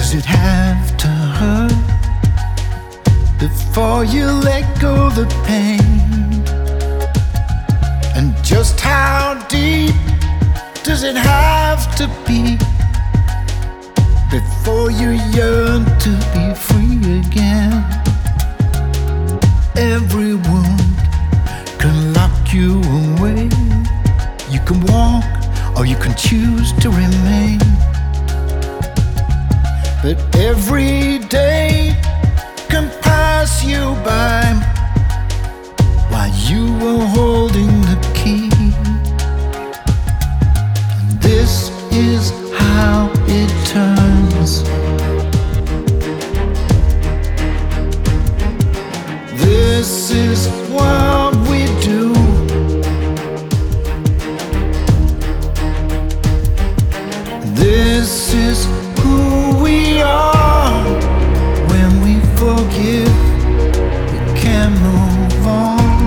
Does it have to hurt before you let go the pain? And just how deep does it have to be before you yearn to be free again? Every wound can lock you away. You can walk or you can choose to remain. But every day can pass you by while you are holding the key. And this is how it turns. This is what we do. This is who we are. When we forgive, we can move on.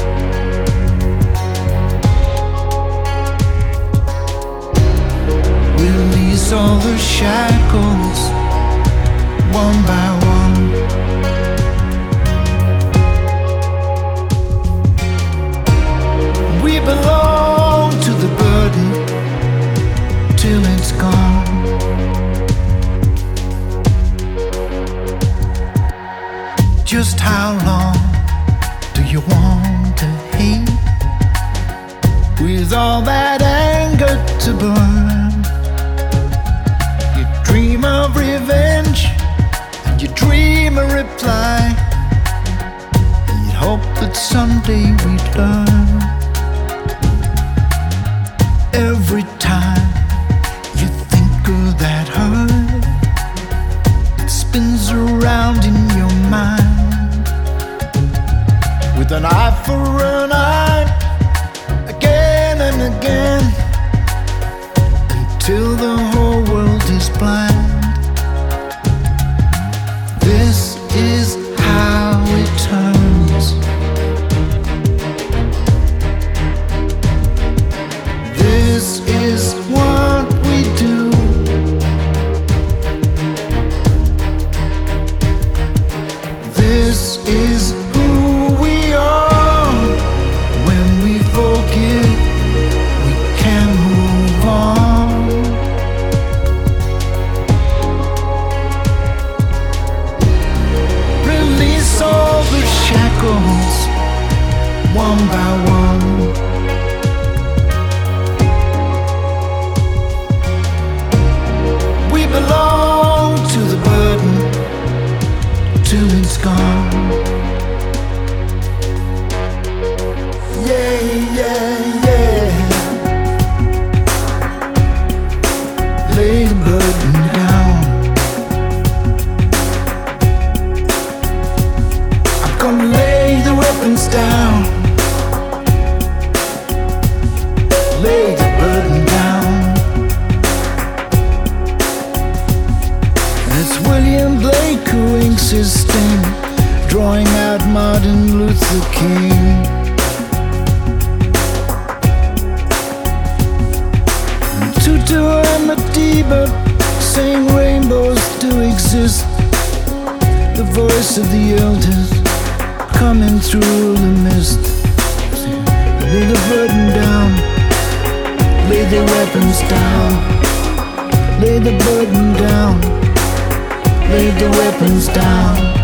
Release all the shackles, one by one. We belong to the burden till it's gone. Just how long do you want to hate with all that anger to burn? You dream of revenge and you dream a reply, and you hope that someday we'd learn. Every time you think of that hurt, it spins around in your mind with an eye for an eye, again and again, until the whole world is blind. This is how it turns. This is what we do. This is who we are. When we forgive, we can move on. Release all the shackles, one by one. We belong to the burden till it's gone. Yeah, yeah, yeah. Lay the burden down. I'm gonna lay the weapons down. Lay the burden down. It's William Blake who inks his sting, drawing out Martin Luther King. Tutu and Madiba saying rainbows do exist. The voice of the elders coming through the mist. Lay the burden down, lay the weapons down, lay the burden down, lay the weapons down.